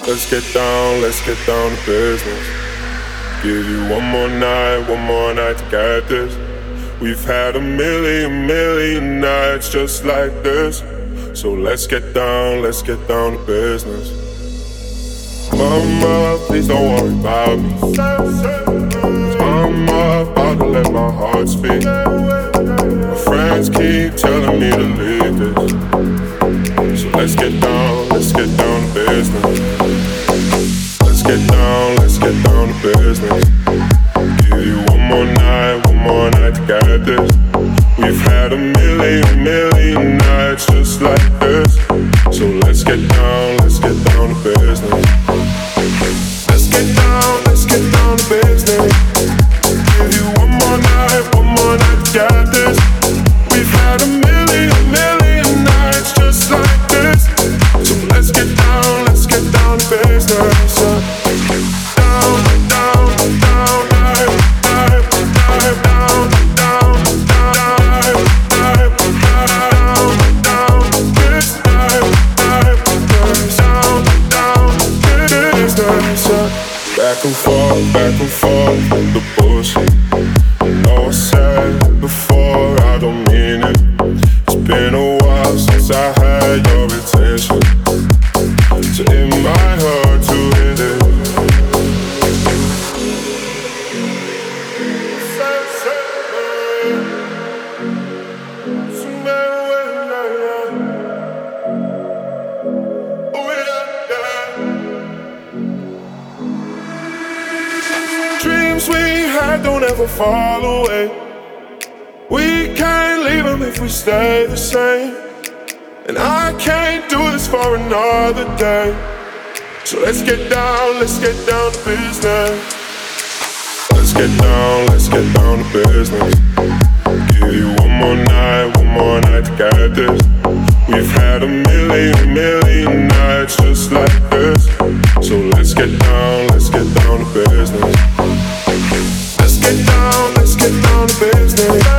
let's get down to business. Give you one more night to get this. We've had a million nights just like this. So let's get down to business. Mama, please don't worry about me. 'Cause I'm about to let my heart speak. My friends keep telling me to leave this. So let's get down to business. Let's get down to business. Give you one more night to get this. We've had a million nights just like this. So let's get down to business. Let's get down to business. Give you one more night to get this. We've had a million nights just like this. So let's get down to business. Back and forth with the bullshit. I know I said it before, I don't mean it. It's been a while since I had your attention, so it might hurt to hit it. Dreams we had don't ever fall away. We can't leave them if we stay the same. And I can't do this for another day. So let's get down to business. Let's get down to business. Give you one more night to get this. We've had a million nights just like this. So let's get down to business. Let's get down to business.